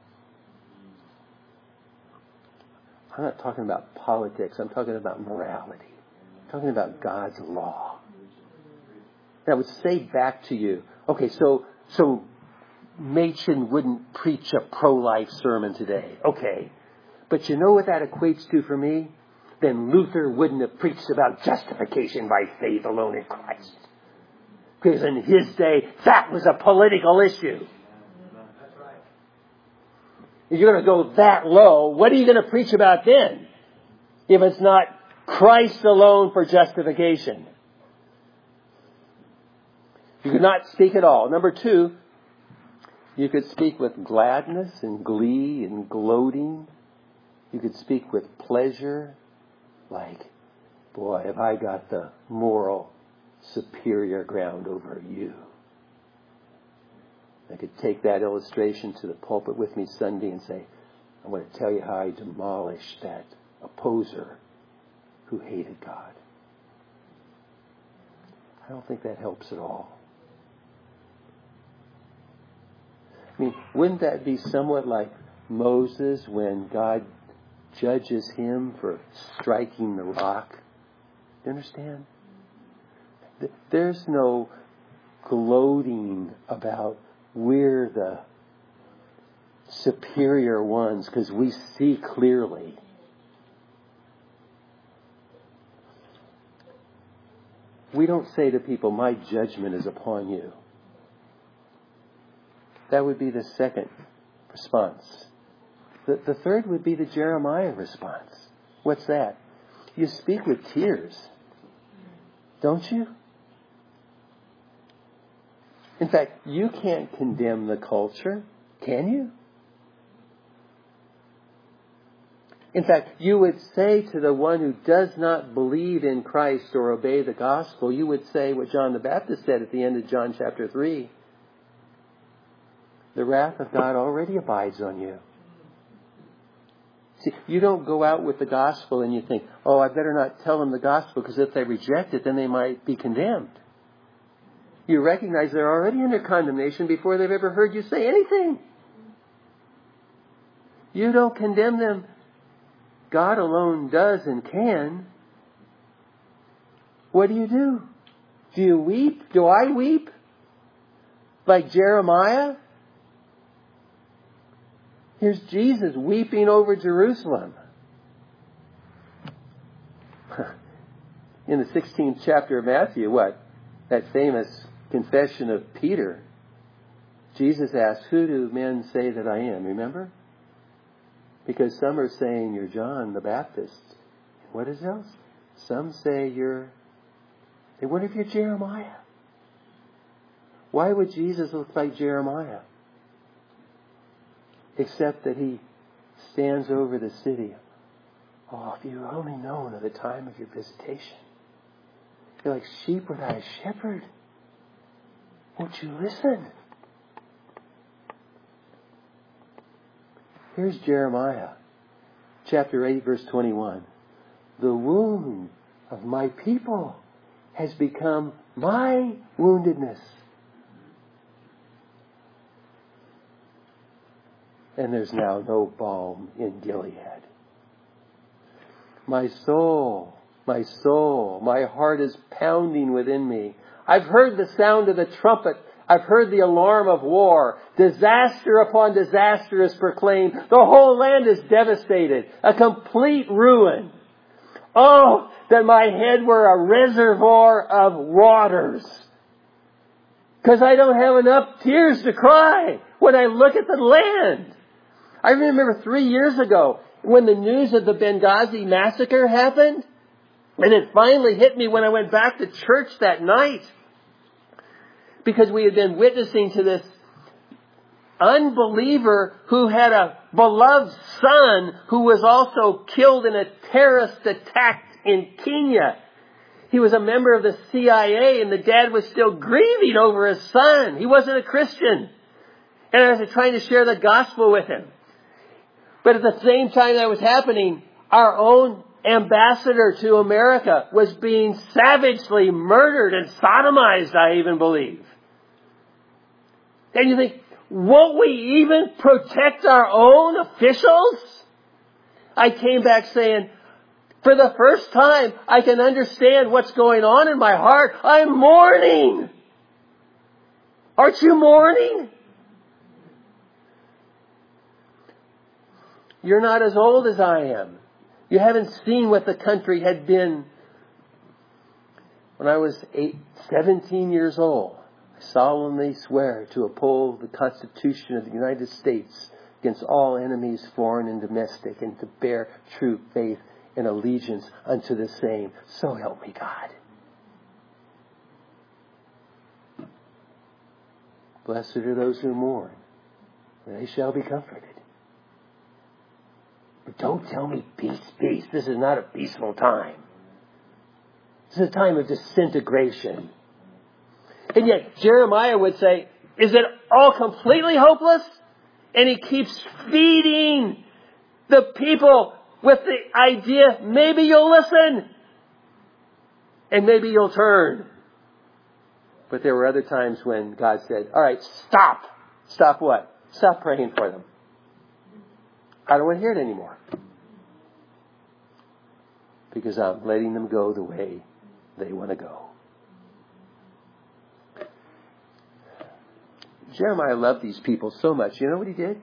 I'm not talking about politics. I'm talking about morality. I'm talking about God's law. And I would say back to you, okay, so so Machen wouldn't preach a pro-life sermon today. Okay. But you know what that equates to for me? Then Luther wouldn't have preached about justification by faith alone in Christ. Because in his day, that was a political issue. If you're going to go that low, what are you going to preach about then? If it's not Christ alone for justification. You could not speak at all. Number two, you could speak with gladness and glee and gloating. You could speak with pleasure. Like, boy, have I got the moral superior ground over you. I could take that illustration to the pulpit with me Sunday and say, I want to tell you how I demolished that opposer who hated God. I don't think that helps at all. I mean, wouldn't that be somewhat like Moses when God judges him for striking the rock? Do you understand? There's no gloating about we're the superior ones because we see clearly. We don't say to people, my judgment is upon you. That would be the second response. The, the third would be the Jeremiah response. What's that? You speak with tears. Don't you? In fact, you can't condemn the culture, can you? In fact, you would say to the one who does not believe in Christ or obey the gospel, you would say what John the Baptist said at the end of John chapter three. The wrath of God already abides on you. See, you don't go out with the gospel and you think, oh, I better not tell them the gospel because if they reject it, then they might be condemned. You recognize they're already under condemnation before they've ever heard you say anything. You don't condemn them. God alone does and can. What do you do? Do you weep? Do I weep? Like Jeremiah? Here's Jesus weeping over Jerusalem. In the sixteenth chapter of Matthew, what? That famous confession of Peter. Jesus asked, who do men say that I am? Remember? Because some are saying you're John the Baptist. What is else? Some say you're... They wonder if you're Jeremiah. Why would Jesus look like Jeremiah? Except that he stands over the city. Oh, if you only known of the time of your visitation. You're like sheep without a shepherd. Won't you listen? Here's Jeremiah, chapter eight, verse twenty-one. The wound of my people has become my woundedness. And there's now no balm in Gilead. My soul, my soul, my heart is pounding within me. I've heard the sound of the trumpet. I've heard the alarm of war. Disaster upon disaster is proclaimed. The whole land is devastated. A complete ruin. Oh, that my head were a reservoir of waters. Because I don't have enough tears to cry when I look at the land. I remember three years ago when the news of the Benghazi massacre happened. And it finally hit me when I went back to church that night. Because we had been witnessing to this unbeliever who had a beloved son who was also killed in a terrorist attack in Kenya. He was a member of the C I A and the dad was still grieving over his son. He wasn't a Christian. And I was trying to share the gospel with him. But at the same time that was happening, our own ambassador to America was being savagely murdered and sodomized, I even believe. And you think, won't we even protect our own officials? I came back saying, for the first time, I can understand what's going on in my heart. I'm mourning. Aren't you mourning? You're not as old as I am. You haven't seen what the country had been when I was eight, seventeen years old. I solemnly swear to uphold the Constitution of the United States against all enemies, foreign and domestic, and to bear true faith and allegiance unto the same. So help me God. Blessed are those who mourn, for they shall be comforted. But don't tell me peace, peace. This is not a peaceful time. This is a time of disintegration. And yet Jeremiah would say, is it all completely hopeless? And he keeps feeding the people with the idea, maybe you'll listen. And maybe you'll turn. But there were other times when God said, all right, stop. Stop what? Stop praying for them. I don't want to hear it anymore. Because I'm letting them go the way they want to go. Jeremiah loved these people so much. You know what he did?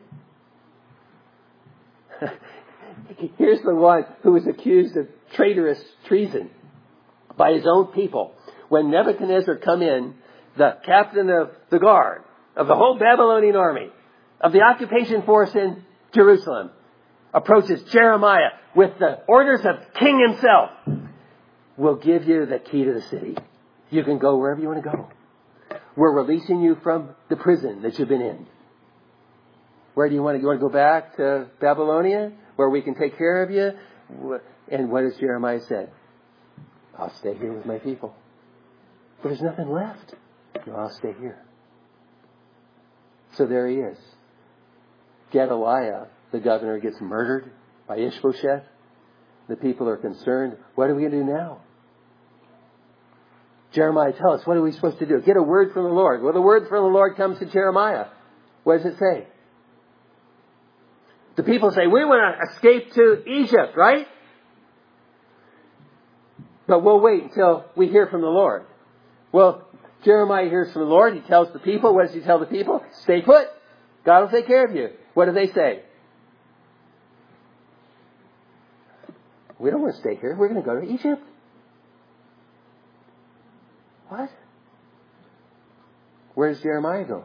Here's the one who was accused of traitorous treason by his own people. When Nebuchadnezzar come in, the captain of the guard, of the whole Babylonian army, of the occupation force in Jerusalem, approaches Jeremiah with the orders of King himself. We'll give you the key to the city. You can go wherever you want to go. We're releasing you from the prison that you've been in. Where do you want to, you want to go back to Babylonia, where we can take care of you? And what does Jeremiah say? I'll stay here with my people. There's nothing left. No, I'll stay here. So there he is. Gedaliah, the governor, gets murdered by Ishbosheth. The people are concerned. What are we going to do now? Jeremiah, tell us, what are we supposed to do? Get a word from the Lord. Well, the word from the Lord comes to Jeremiah. What does it say? The people say, we want to escape to Egypt, right? But we'll wait until we hear from the Lord. Well, Jeremiah hears from the Lord. He tells the people. What does he tell the people? Stay put. God will take care of you. What do they say? We don't want to stay here. We're going to go to Egypt. What? Where does Jeremiah go?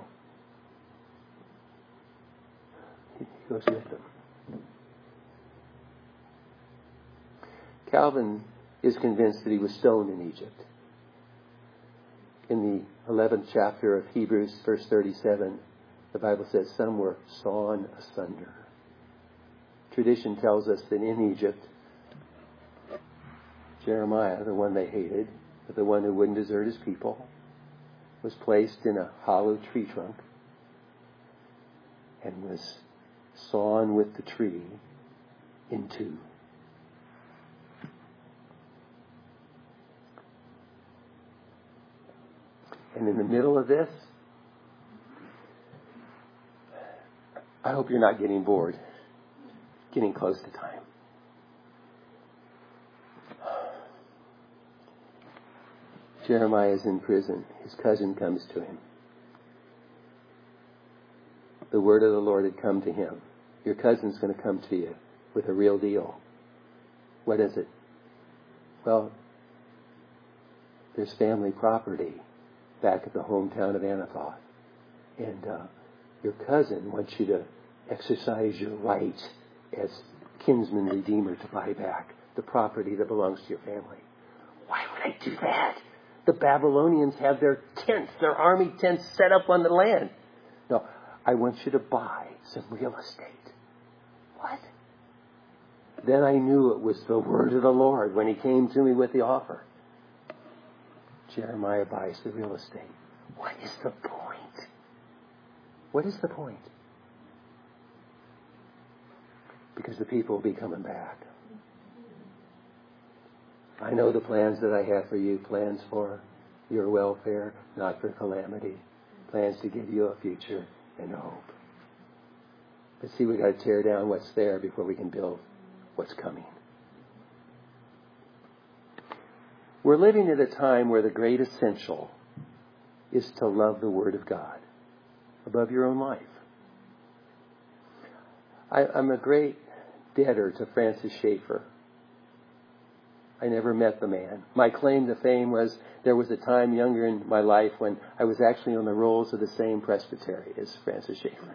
He goes with them. Calvin is convinced that he was stoned in Egypt. In the eleventh chapter of Hebrews, verse thirty-seven, the Bible says some were sawn asunder. Tradition tells us that in Egypt, Jeremiah, the one they hated, but the one who wouldn't desert his people, was placed in a hollow tree trunk and was sawn with the tree in two. And in the middle of this, I hope you're not getting bored, getting close to time. Jeremiah is in prison. His cousin comes to him. The word of the Lord had come to him. Your cousin's going to come to you with a real deal. What is it? Well, there's family property back at the hometown of Anathoth. And uh, your cousin wants you to exercise your right as kinsman redeemer to buy back the property that belongs to your family. Why would I do that? The Babylonians have their tents, their army tents set up on the land. No, I want you to buy some real estate. What? Then I knew it was the word of the Lord when he came to me with the offer. Jeremiah buys the real estate. What is the point? What is the point? Because the people will be coming back. I know the plans that I have for you, plans for your welfare, not for calamity. Plans to give you a future and hope. But see, we've got to tear down what's there before we can build what's coming. We're living at a time where the great essential is to love the Word of God above your own life. I, I'm a great debtor to Francis Schaeffer. I never met the man. My claim to fame was there was a time younger in my life when I was actually on the rolls of the same presbytery as Francis Schaeffer.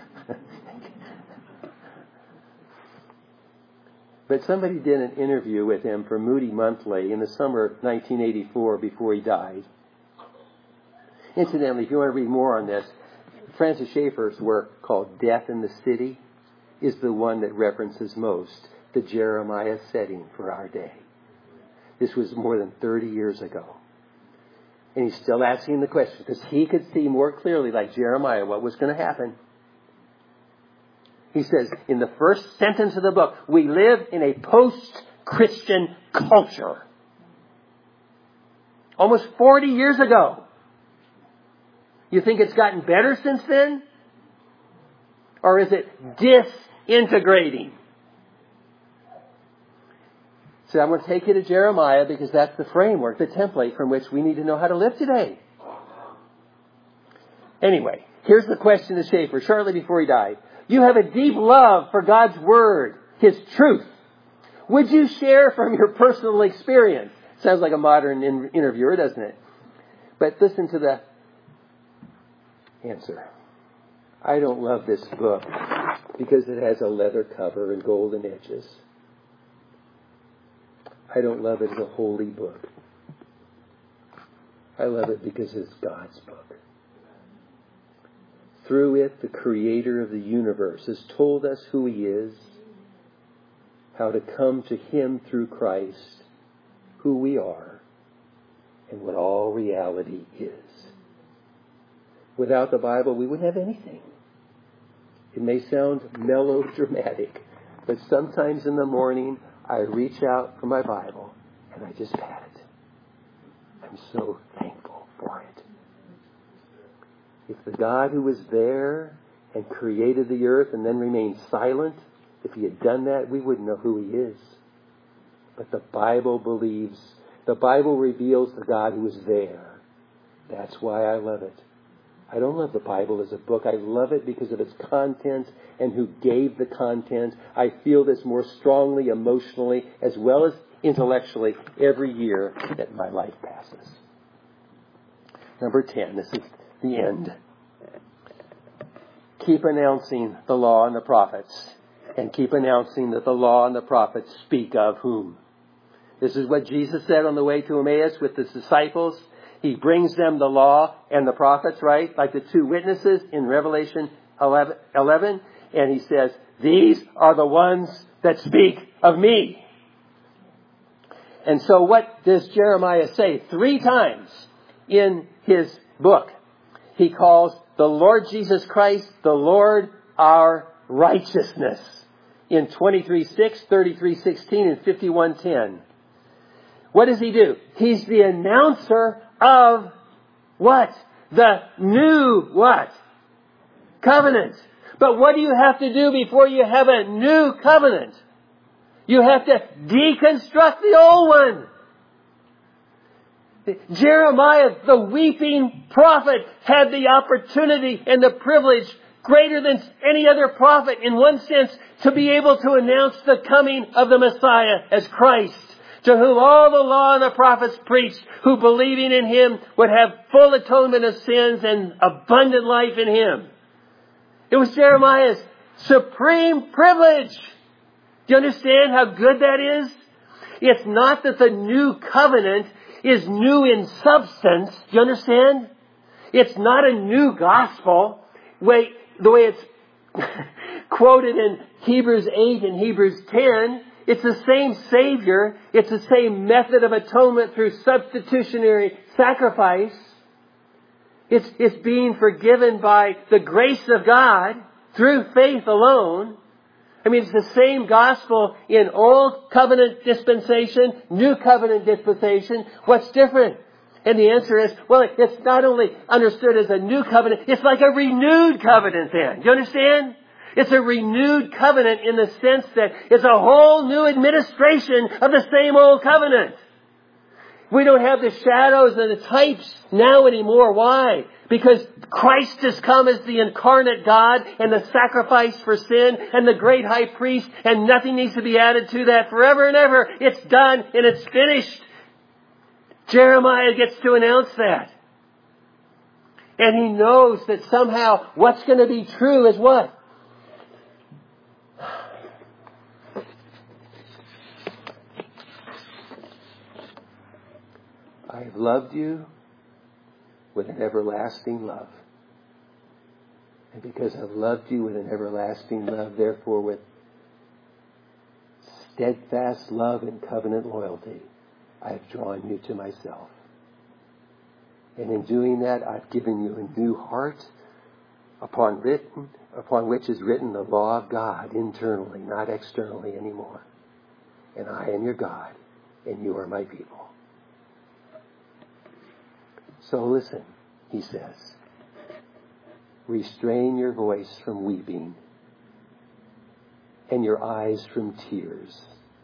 But somebody did an interview with him for Moody Monthly in the summer of nineteen eighty-four before he died. Incidentally, if you want to read more on this, Francis Schaeffer's work called Death in the City is the one that references most the Jeremiah setting for our day. This was more than thirty years ago. And he's still asking the question because he could see more clearly, like Jeremiah, what was going to happen. He says, in the first sentence of the book, we live in a post-Christian culture. Almost forty years ago. You think it's gotten better since then? Or is it disintegrating? So I'm going to take you to Jeremiah because that's the framework, the template from which we need to know how to live today. Anyway, here's the question to Schaeffer shortly before he died. You have a deep love for God's Word, His truth. Would you share from your personal experience? Sounds like a modern in- interviewer, doesn't it? But listen to the answer. I don't love this book because it has a leather cover and golden edges. I don't love it as a holy book. I love it because it's God's book. Through it, the Creator of the universe has told us who He is, how to come to Him through Christ, who we are, and what all reality is. Without the Bible, we wouldn't have anything. It may sound melodramatic, but sometimes in the morning, I reach out for my Bible and I just pat it. I'm so thankful for it. If the God who was there and created the earth and then remained silent, if He had done that, we wouldn't know who He is. But the Bible believes, the Bible reveals the God who is there. That's why I love it. I don't love the Bible as a book. I love it because of its content and who gave the content. I feel this more strongly emotionally as well as intellectually every year that my life passes. Number ten, this is the end. Keep announcing the law and the prophets, and keep announcing that the law and the prophets speak of whom? This is what Jesus said on the way to Emmaus with His disciples. He brings them the law and the prophets, right? Like the two witnesses in Revelation eleven. And He says, these are the ones that speak of me. And so what does Jeremiah say? Three times in his book, he calls the Lord Jesus Christ the Lord our righteousness. In twenty-three six, thirty-three sixteen, and fifty-one ten. What does He do? He's the announcer of what? The new what? Covenant. But what do you have to do before you have a new covenant? You have to deconstruct the old one. Jeremiah, the weeping prophet, had the opportunity and the privilege greater than any other prophet in one sense to be able to announce the coming of the Messiah as Christ, to whom all the law and the prophets preached, who believing in Him would have full atonement of sins and abundant life in Him. It was Jeremiah's supreme privilege. Do you understand how good that is? It's not that the new covenant is new in substance. Do you understand? It's not a new gospel. Wait, the way it's quoted in Hebrews eight and Hebrews ten, it's the same Savior. It's the same method of atonement through substitutionary sacrifice. It's, it's being forgiven by the grace of God through faith alone. I mean, it's the same gospel in Old Covenant dispensation, New Covenant dispensation. What's different? And the answer is, well, it's not only understood as a new covenant, it's like a renewed covenant then. Do you understand? It's a renewed covenant in the sense that it's a whole new administration of the same old covenant. We don't have the shadows and the types now anymore. Why? Because Christ has come as the incarnate God and the sacrifice for sin and the great high priest, and nothing needs to be added to that forever and ever. It's done and it's finished. Jeremiah gets to announce that. And he knows that somehow what's going to be true is what? I have loved you with an everlasting love. And because I've loved you with an everlasting love, therefore with steadfast love and covenant loyalty, I have drawn you to myself. And in doing that, I've given you a new heart upon written, upon which is written the law of God internally, not externally anymore. And I am your God, and you are my people. So listen, he says, restrain your voice from weeping and your eyes from tears,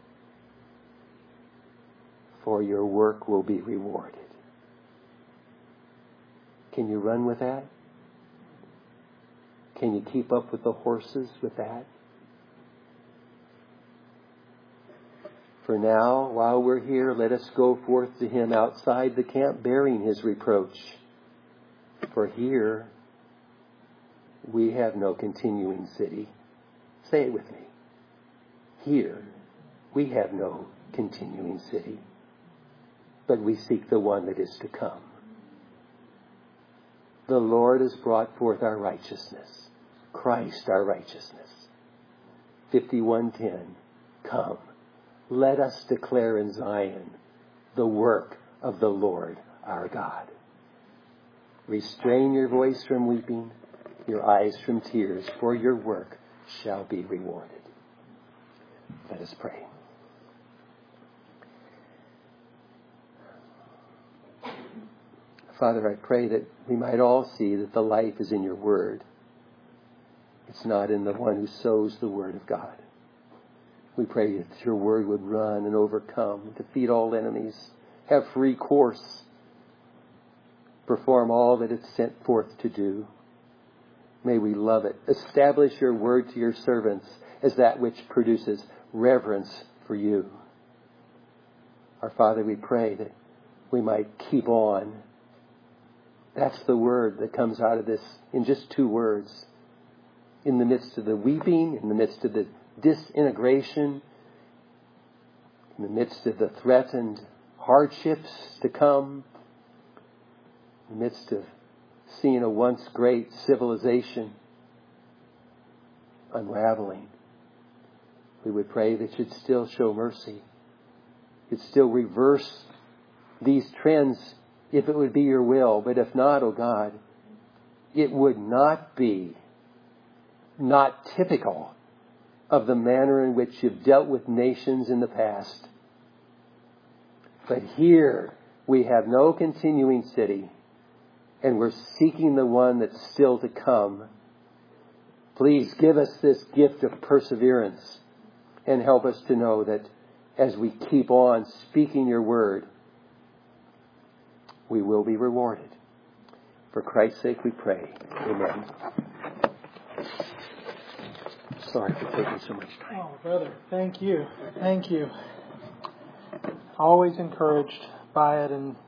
for your work will be rewarded. Can you run with that? Can you keep up with the horses with that? For now, while we're here, let us go forth to him outside the camp bearing his reproach. For here we have no continuing city. Say it with me. Here we have no continuing city, but we seek the one that is to come. The Lord has brought forth our righteousness, Christ our righteousness. fifty-one ten. Come, let us declare in Zion the work of the Lord our God. Restrain your voice from weeping, your eyes from tears, for your work shall be rewarded. Let us pray. Father, I pray that we might all see that the life is in your word. It's not in the one who sows the word of God. We pray that your word would run and overcome, defeat all enemies, have free course, perform all that it's sent forth to do. May we love it. Establish your word to your servants as that which produces reverence for you. Our Father, we pray that we might keep on. That's the word that comes out of this in just two words. In the midst of the weeping, in the midst of the disintegration, in the midst of the threatened hardships to come, in the midst of seeing a once great civilization unraveling, we would pray that you'd still show mercy. You'd still reverse these trends if it would be your will. But if not, oh God, it would not be not typical of the manner in which you've dealt with nations in the past. But here we have no continuing city, and we're seeking the one that's still to come. Please give us this gift of perseverance and help us to know that as we keep on speaking your word, we will be rewarded. For Christ's sake we pray. Amen. Sorry for taking so much time. Oh, brother, thank you. Thank you. Always encouraged by it, and